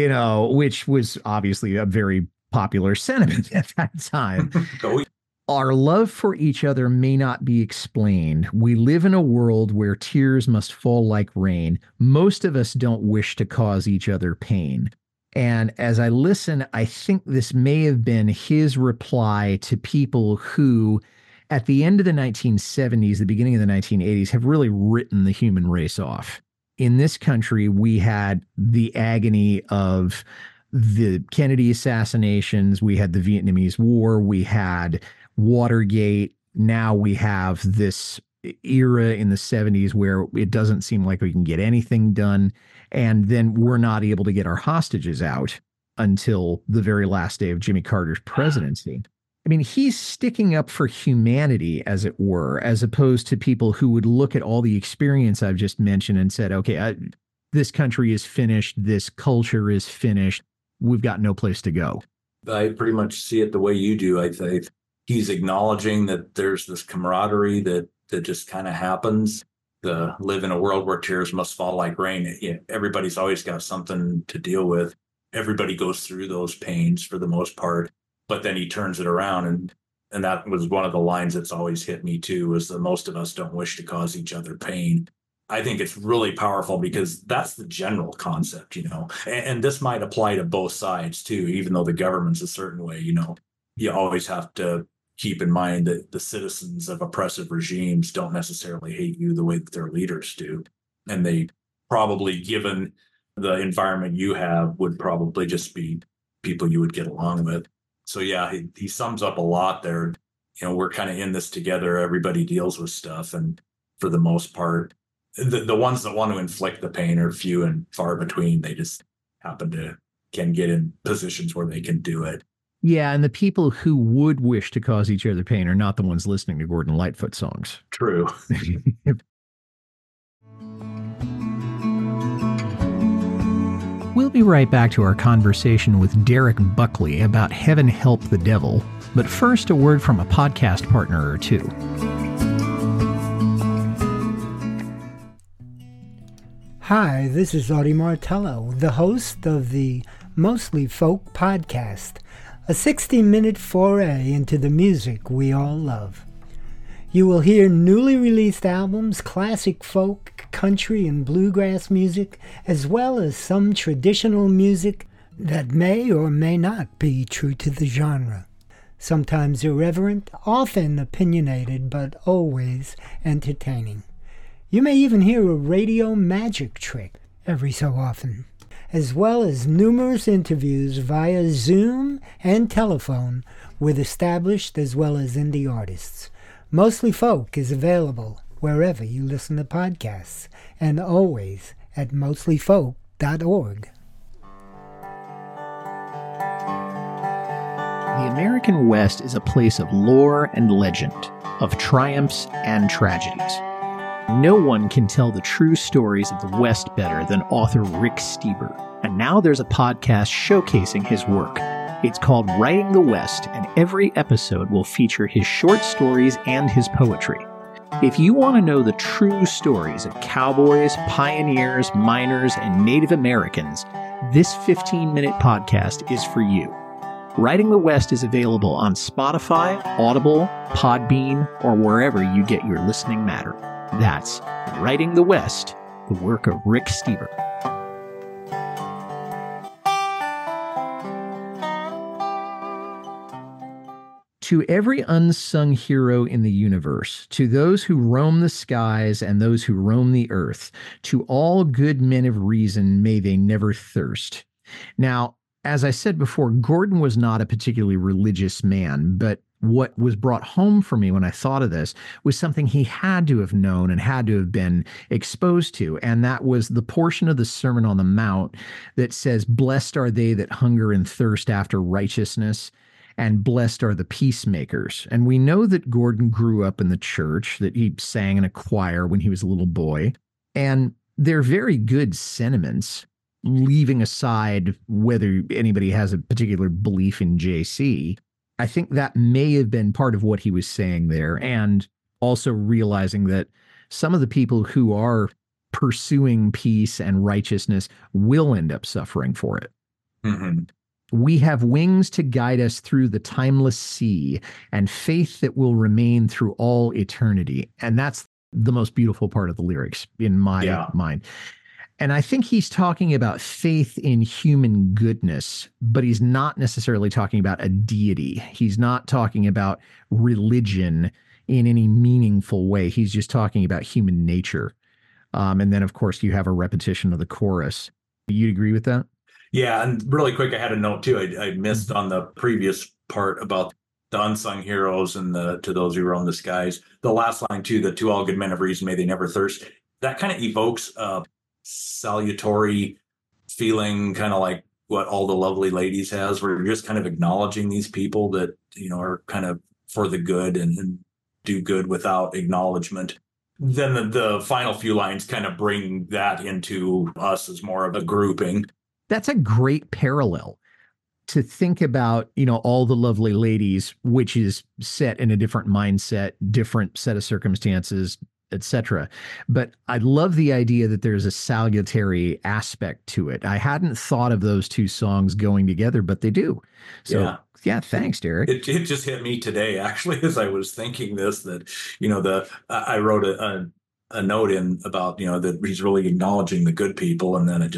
Which was obviously a very popular sentiment at that time. Oh, Our love for each other may not be explained. We live in a world where tears must fall like rain. Most of us don't wish to cause each other pain. And as I listen, I think this may have been his reply to people who, at the end of the 1970s, the beginning of the 1980s, have really written the human race off. In this country, we had the agony of the Kennedy assassinations, we had the Vietnamese War, we had Watergate. Now we have this era in the 70s where it doesn't seem like we can get anything done. And then we're not able to get our hostages out until the very last day of Jimmy Carter's presidency. I mean, he's sticking up for humanity, as it were, as opposed to people who would look at all the experience I've just mentioned and said, okay, this country is finished. This culture is finished. We've got no place to go. I pretty much see it the way you do. I think he's acknowledging that there's this camaraderie that just kind of happens. To live in a world where tears must fall like rain. Everybody's always got something to deal with. Everybody goes through those pains for the most part. But then he turns it around, and that was one of the lines that's always hit me too, was that most of us don't wish to cause each other pain. I think it's really powerful because that's the general concept, and this might apply to both sides too, even though the government's a certain way, you always have to keep in mind that the citizens of oppressive regimes don't necessarily hate you the way that their leaders do. And they probably, given the environment you have, would probably just be people you would get along with. So yeah, he sums up a lot there. We're kind of in this together. Everybody deals with stuff. And for the most part, the ones that want to inflict the pain are few and far between. They just can get in positions where they can do it. Yeah, and the people who would wish to cause each other pain are not the ones listening to Gordon Lightfoot songs. True. We'll be right back to our conversation with Derek Buckley about Heaven Help the Devil, but first a word from a podcast partner or two. Hi, this is Audie Martello, the host of the Mostly Folk podcast, a 60-minute foray into the music we all love. You will hear newly released albums, classic folk, country, and bluegrass music, as well as some traditional music that may or may not be true to the genre. Sometimes irreverent, often opinionated, but always entertaining. You may even hear a radio magic trick every so often, as well as numerous interviews via Zoom and telephone with established as well as indie artists. Mostly Folk is available wherever you listen to podcasts, and always at mostlyfolk.org. The American West is a place of lore and legend, of triumphs and tragedies. No one can tell the true stories of the West better than author Rick Steber, and now there's a podcast showcasing his work. It's called Writing the West, and every episode will feature his short stories and his poetry. If you want to know the true stories of cowboys, pioneers, miners, and Native Americans, this 15-minute podcast is for you. Writing the West is available on Spotify, Audible, Podbean, or wherever you get your listening matter. That's Writing the West, the work of Rick Steber. To every unsung hero in the universe, to those who roam the skies and those who roam the earth, to all good men of reason, may they never thirst. Now, as I said before, Gordon was not a particularly religious man, but what was brought home for me when I thought of this was something he had to have known and had to have been exposed to, and that was the portion of the Sermon on the Mount that says, "Blessed are they that hunger and thirst after righteousness, and blessed are the peacemakers." And we know that Gordon grew up in the church, that he sang in a choir when he was a little boy. And they're very good sentiments, leaving aside whether anybody has a particular belief in JC. I think that may have been part of what he was saying there. And also realizing that some of the people who are pursuing peace and righteousness will end up suffering for it. Mm-hmm. We have wings to guide us through the timeless sea, and faith that will remain through all eternity. And that's the most beautiful part of the lyrics in my mind. And I think he's talking about faith in human goodness, but he's not necessarily talking about a deity. He's not talking about religion. in any meaningful way. He's just talking about human nature. And then, of course, you have a repetition of the chorus. You'd agree with that? Yeah, and really quick, I had a note too. I missed on the previous part about the unsung heroes and the to those who roam the skies. The last line too, the to all good men of reason may they never thirst. That kind of evokes a salutary feeling, kind of like what All the Lovely Ladies has, where you're just kind of acknowledging these people that, are kind of for the good and do good without acknowledgement. Then the final few lines kind of bring that into us as more of a grouping. That's a great parallel to think about, All the Lovely Ladies, which is set in a different mindset, different set of circumstances, etc. But I love the idea that there's a salutary aspect to it. I hadn't thought of those two songs going together, but they do. So yeah, thanks, Derek. It just hit me today, actually, as I was thinking this, that, I wrote a note in about, that he's really acknowledging the good people. And then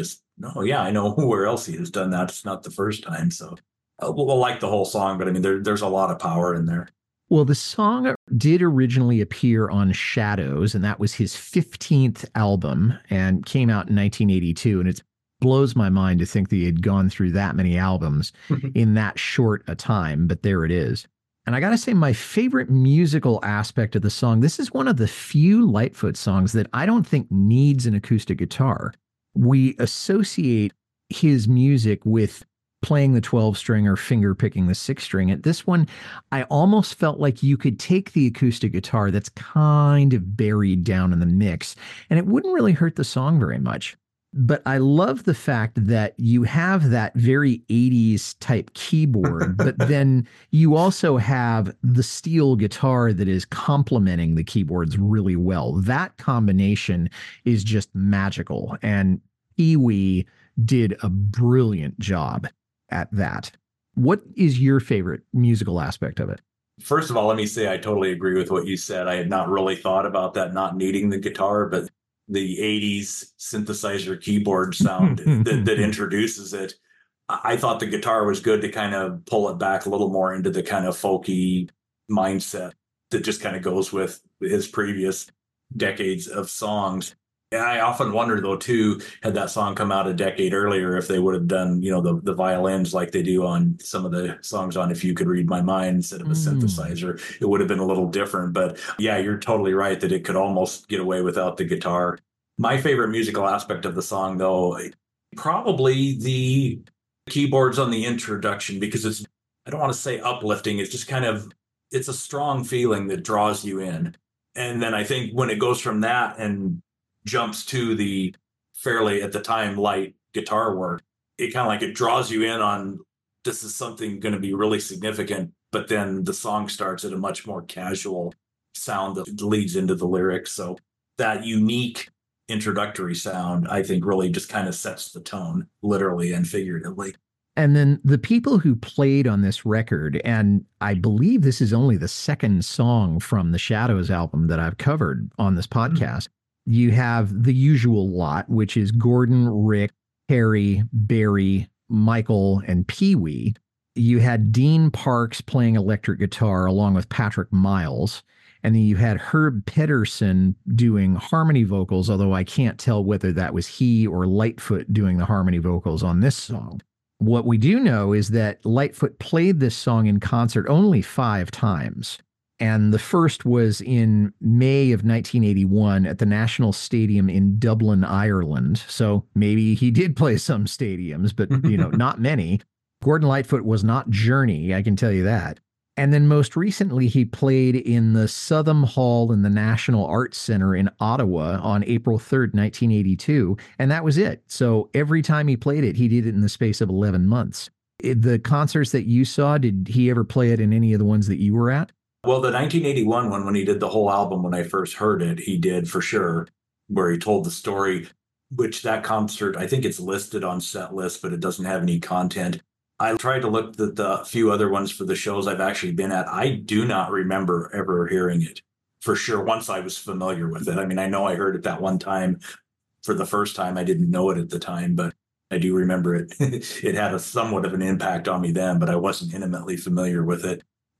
I know where else he has done that. It's not the first time. So we'll like the whole song, but I mean, there's a lot of power in there. Well, the song did originally appear on Shadows, and that was his 15th album and came out in 1982. And it blows my mind to think that he had gone through that many albums in that short a time, but there it is. And I got to say, my favorite musical aspect of the song, this is one of the few Lightfoot songs that I don't think needs an acoustic guitar. We associate his music with playing the 12-string or finger picking the 6-string. At this one, I almost felt like you could take the acoustic guitar that's kind of buried down in the mix, and it wouldn't really hurt the song very much. But I love the fact that you have that very 80s type keyboard, but then you also have the steel guitar that is complementing the keyboards really well. That combination is just magical, and Pee-wee did a brilliant job at that. What is your favorite musical aspect of it? First of all, let me say I totally agree with what you said. I had not really thought about that, not needing the guitar, but the 80s synthesizer keyboard sound that introduces it. I thought the guitar was good to kind of pull it back a little more into the kind of folky mindset that just kind of goes with his previous decades of songs. I often wonder, though, too, had that song come out a decade earlier, if they would have done, the violins like they do on some of the songs on If You Could Read My Mind instead of a synthesizer, it would have been a little different. But yeah, you're totally right that it could almost get away without the guitar. My favorite musical aspect of the song, though, probably the keyboards on the introduction, because it's, I don't want to say uplifting, it's just kind of, it's a strong feeling that draws you in. And then I think when it goes from that and jumps to the fairly, at the time, light guitar work, it kind of like it draws you in on this is something going to be really significant, but then the song starts at a much more casual sound that leads into the lyrics. So that unique introductory sound, I think, really just kind of sets the tone, literally and figuratively. And then the people who played on this record, and I believe this is only the second song from the Shadows album that I've covered on this podcast. You have the usual lot, which is Gordon, Rick, Harry, Barry, Michael, and Pee-wee. You had Dean Parks playing electric guitar along with Patrick Miles. And then you had Herb Pedersen doing harmony vocals, although I can't tell whether that was he or Lightfoot doing the harmony vocals on this song. What we do know is that Lightfoot played this song in concert only 5 times. And the first was in May of 1981 at the National Stadium in Dublin, Ireland. So maybe he did play some stadiums, but, not many. Gordon Lightfoot was not Journey, I can tell you that. And then most recently, he played in the Southam Hall in the National Arts Center in Ottawa on April 3rd, 1982. And that was it. So every time he played it, he did it in the space of 11 months. The concerts that you saw, did he ever play it in any of the ones that you were at? Well, the 1981 one, when he did the whole album, when I first heard it, he did for sure, where he told the story, which that concert, I think it's listed on set list, but it doesn't have any content. I tried to look at the few other ones for the shows I've actually been at. I do not remember ever hearing it for sure once I was familiar with it. I mean, I know I heard it that one time for the first time. I didn't know it at the time, but I do remember it. It had a somewhat of an impact on me then, but I wasn't intimately familiar with it.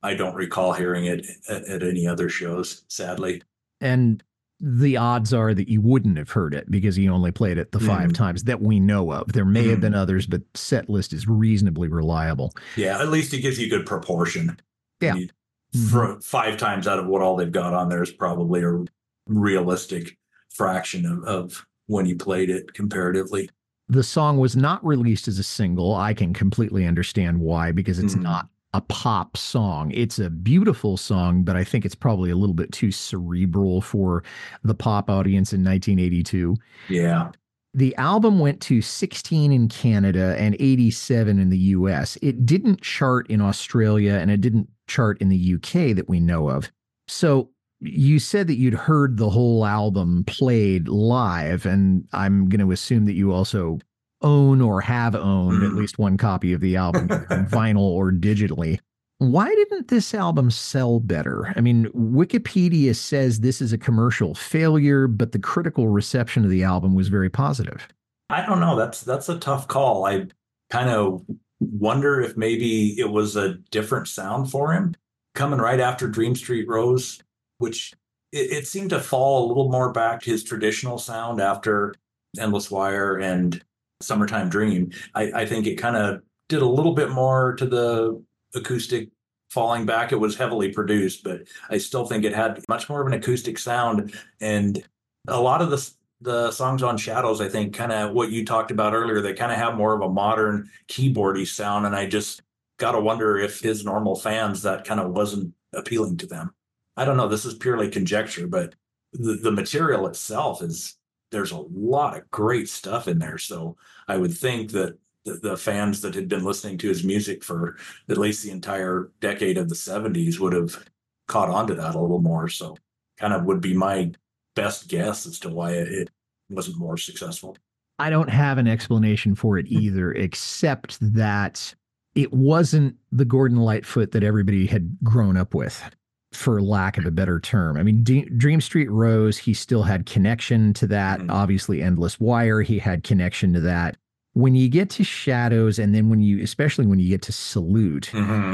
I don't recall hearing it at any other shows, sadly. And the odds are that you wouldn't have heard it because he only played it the 5 times that we know of. There may have been others, but set list is reasonably reliable. Yeah, at least it gives you good proportion. Yeah. For 5 times out of what all they've got on there is probably a realistic fraction of when you played it comparatively. The song was not released as a single. I can completely understand why, because it's not a pop song. It's a beautiful song, but I think it's probably a little bit too cerebral for the pop audience in 1982. Yeah. The album went to 16 in Canada and 87 in the US. It didn't chart in Australia and it didn't chart in the UK that we know of. So you said that you'd heard the whole album played live, and I'm going to assume that you also own or have owned at least one copy of the album, vinyl or digitally. Why didn't this album sell better? I mean, Wikipedia says this is a commercial failure, but the critical reception of the album was very positive. I don't know. That's a tough call. I kind of wonder if maybe it was a different sound for him coming right after Dream Street Rose, which it seemed to fall a little more back to his traditional sound after Endless Wire and Summertime Dream. I think it kind of did a little bit more to the acoustic falling back. It was heavily produced, but I still think it had much more of an acoustic sound. And a lot of the songs on Shadows, I think, kind of what you talked about earlier, they kind of have more of a modern keyboardy sound. And I just got to wonder if his normal fans, that kind of wasn't appealing to them. I don't know. This is purely conjecture, but the material itself there's a lot of great stuff in there. So I would think that the fans that had been listening to his music for at least the entire decade of the 70s would have caught on to that a little more. So kind of would be my best guess as to why it wasn't more successful. I don't have an explanation for it either, except that it wasn't the Gordon Lightfoot that everybody had grown up with, for lack of a better term. I mean, Dream Street Rose, he still had connection to that. Obviously, Endless Wire, he had connection to that. When you get to Shadows, and then especially when you get to Salute,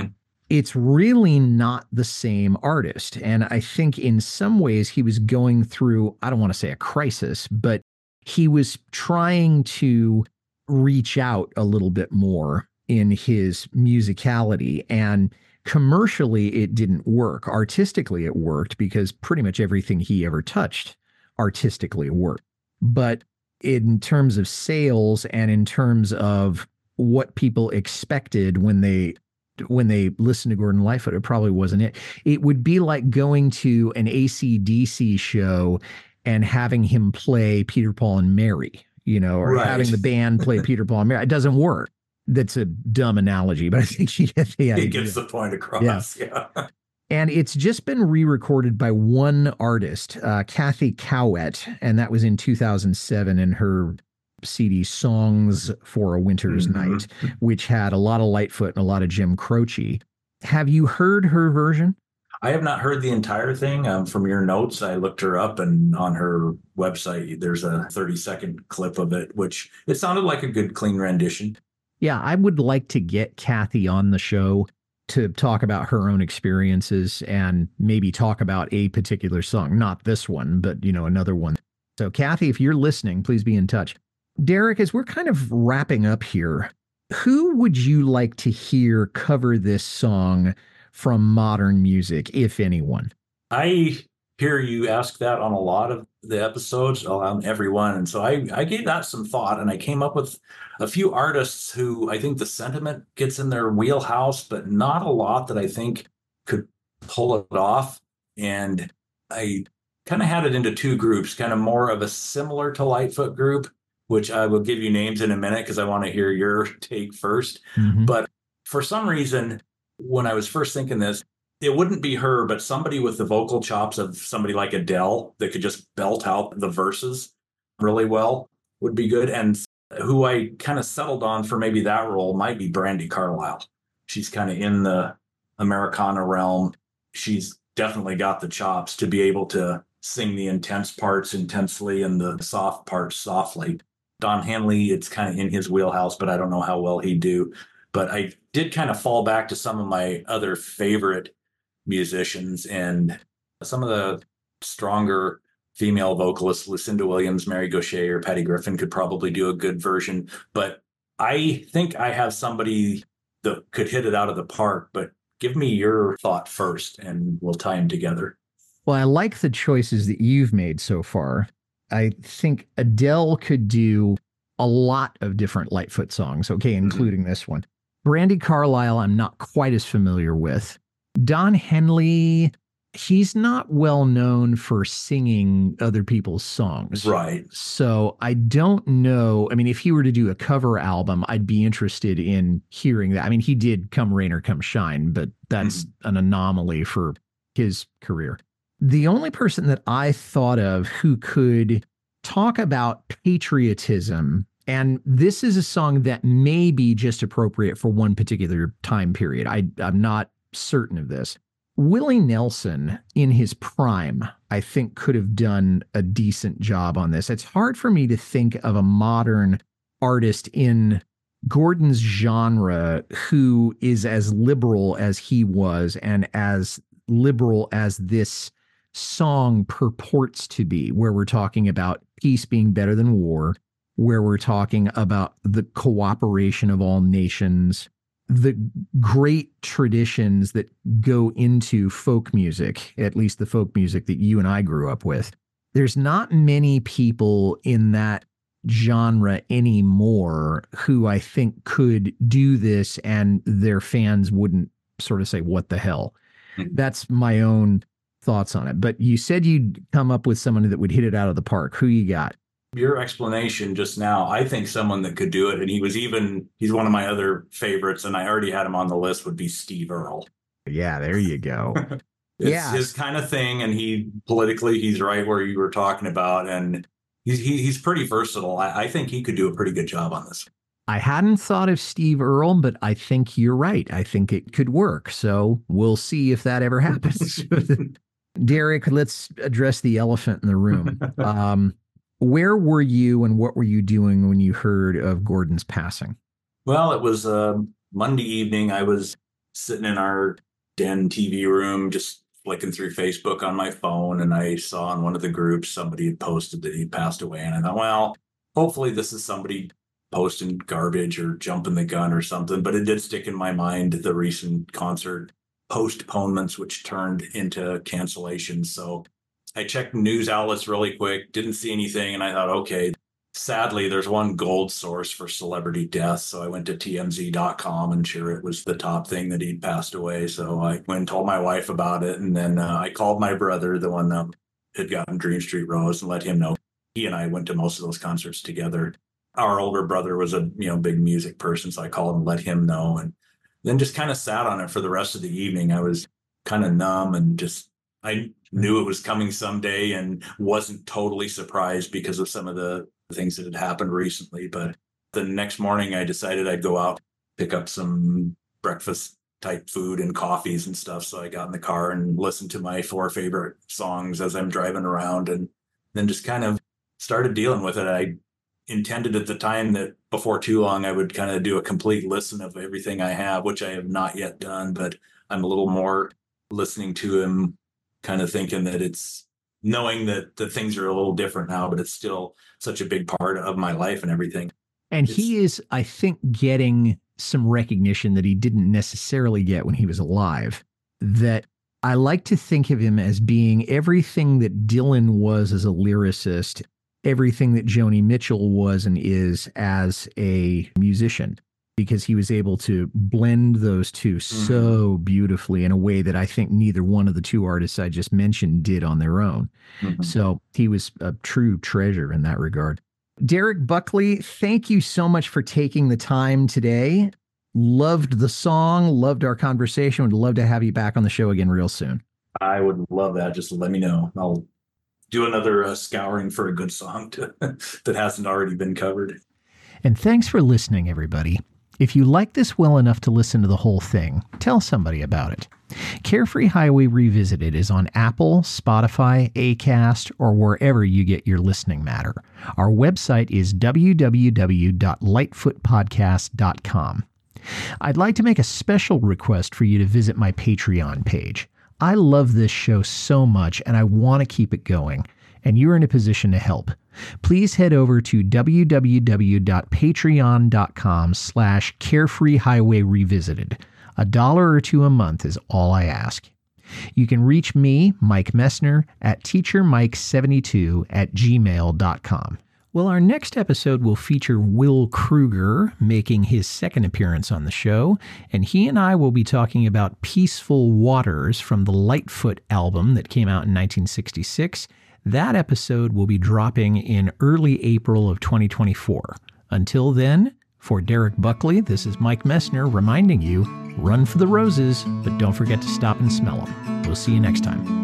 it's really not the same artist. And I think in some ways he was going through, I don't want to say a crisis, but he was trying to reach out a little bit more in his musicality. And commercially, it didn't work. Artistically, it worked because pretty much everything he ever touched artistically worked. But in terms of sales and in terms of what people expected when they listened to Gordon Lightfoot, it probably wasn't it. It would be like going to an AC/DC show and having him play Peter, Paul, and Mary, or having the band play Peter, Paul, and Mary. It doesn't work. That's a dumb analogy, but I think you get the idea. It gets the point across. Yeah. And it's just been re-recorded by one artist, Kathy Cowett, and that was in 2007 in her CD Songs for a Winter's Night, which had a lot of Lightfoot and a lot of Jim Croce. Have you heard her version? I have not heard the entire thing. From your notes, I looked her up, and on her website, there's a 30-second clip of it, which it sounded like a good, clean rendition. Yeah, I would like to get Kathy on the show to talk about her own experiences and maybe talk about a particular song, not this one, but, another one. So Kathy, if you're listening, please be in touch. Derek, as we're kind of wrapping up here, who would you like to hear cover this song from modern music, if anyone? I hear you ask that on a lot of the episodes, on every one. And so I gave that some thought, and I came up with a few artists who I think the sentiment gets in their wheelhouse, but not a lot that I think could pull it off. And I kind of had it into 2 groups, kind of more of a similar to Lightfoot group, which I will give you names in a minute because I want to hear your take first. But for some reason, when I was first thinking this, it wouldn't be her, but somebody with the vocal chops of somebody like Adele that could just belt out the verses really well would be good. And who I kind of settled on for maybe that role might be Brandi Carlile. She's kind of in the Americana realm. She's definitely got the chops to be able to sing the intense parts intensely and the soft parts softly. Don Henley, it's kind of in his wheelhouse, but I don't know how well he'd do. But I did kind of fall back to some of my other favorite musicians, and some of the stronger female vocalists, Lucinda Williams, Mary Gauthier, or Patty Griffin, could probably do a good version. But I think I have somebody that could hit it out of the park. But give me your thought first, and we'll tie them together. Well, I like the choices that you've made so far. I think Adele could do a lot of different Lightfoot songs, okay, including this one. Brandi Carlile, I'm not quite as familiar with. Don Henley, he's not well known for singing other people's songs. Right. So I don't know. I mean, if he were to do a cover album, I'd be interested in hearing that. I mean, he did Come Rain or Come Shine, but that's an anomaly for his career. The only person that I thought of who could talk about patriotism, and this is a song that may be just appropriate for one particular time period. I'm not certain of this. Willie Nelson in his prime, I think, could have done a decent job on this. It's hard for me to think of a modern artist in Gordon's genre who is as liberal as he was and as liberal as this song purports to be, where we're talking about peace being better than war, where we're talking about the cooperation of all nations, the great traditions that go into folk music, at least the folk music that you and I grew up with. There's not many people in that genre anymore who I think could do this and their fans wouldn't sort of say, what the hell? That's my own thoughts on it. But you said you'd come up with someone that would hit it out of the park. Who you got? Your explanation just now, I think someone that could do it, and he's one of my other favorites, and I already had him on the list, would be Steve Earle. Yeah, there you go. It's his kind of thing, and he's right where you were talking about, and he's pretty versatile. I think he could do a pretty good job on this. I hadn't thought of Steve Earle, but I think you're right. I think it could work. So we'll see if that ever happens. Derek, let's address the elephant in the room. Where were you and what were you doing when you heard of Gordon's passing? Well, it was Monday evening. I was sitting in our den TV room, just flicking through Facebook on my phone, and I saw in one of the groups somebody had posted that he passed away. And I thought, well, hopefully this is somebody posting garbage or jumping the gun or something. But it did stick in my mind, the recent concert postponements, which turned into cancellations. So I checked news outlets really quick, didn't see anything, and I thought, okay, sadly, there's one gold source for celebrity deaths. So I went to TMZ.com, and sure, it was the top thing that he'd passed away. So I went and told my wife about it, and then I called my brother, the one that had gotten Dream Street Rose, and let him know. He and I went to most of those concerts together. Our older brother was a big music person, so I called and let him know, and then just kind of sat on it for the rest of the evening. I was kind of numb and just I knew it was coming someday and wasn't totally surprised because of some of the things that had happened recently. But the next morning I decided I'd go out, pick up some breakfast type food and coffees and stuff. So I got in the car and listened to my 4 favorite songs as I'm driving around, and then just kind of started dealing with it. I intended at the time that before too long I would kind of do a complete listen of everything I have, which I have not yet done, but I'm a little more listening to him, kind of thinking that it's knowing that the things are a little different now, but it's still such a big part of my life and everything. And he is, I think, getting some recognition that he didn't necessarily get when he was alive. That I like to think of him as being everything that Dylan was as a lyricist, everything that Joni Mitchell was and is as a musician, because he was able to blend those two so beautifully in a way that I think neither one of the two artists I just mentioned did on their own. So he was a true treasure in that regard. Derek Buckley, thank you so much for taking the time today. Loved the song, loved our conversation. Would love to have you back on the show again real soon. I would love that. Just let me know. I'll do another scouring for a good song that hasn't already been covered. And thanks for listening, everybody. If you like this well enough to listen to the whole thing, tell somebody about it. Carefree Highway Revisited is on Apple, Spotify, Acast, or wherever you get your listening matter. Our website is www.lightfootpodcast.com. I'd like to make a special request for you to visit my Patreon page. I love this show so much and I want to keep it going, and you're in a position to help. Please head over to www.patreon.com/carefreehighwayrevisited. $1 or $2 a month is all I ask. You can reach me, Mike Messner, at teachermike72@gmail.com. Well, our next episode will feature Will Kruger making his second appearance on the show, and he and I will be talking about Peaceful Waters from the Lightfoot album that came out in 1966. That episode will be dropping in early April of 2024. Until then, for Derek Buckley, this is Mike Messner reminding you, run for the roses, but don't forget to stop and smell them. We'll see you next time.